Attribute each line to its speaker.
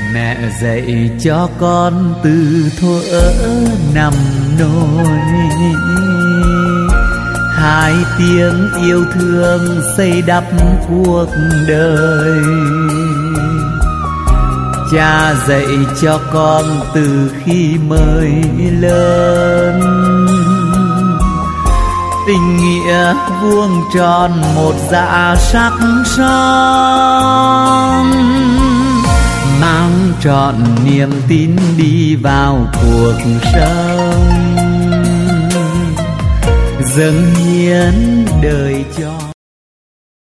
Speaker 1: Mẹ dạy cho con từ thuở nằm nôi, hai tiếng yêu thương xây đắp cuộc đời. Cha dạy cho con từ khi mới lớn, tình nghĩa vuông tròn một dạ sắc son, mang trọn niềm tin đi vào cuộc sống, dâng hiến đời cho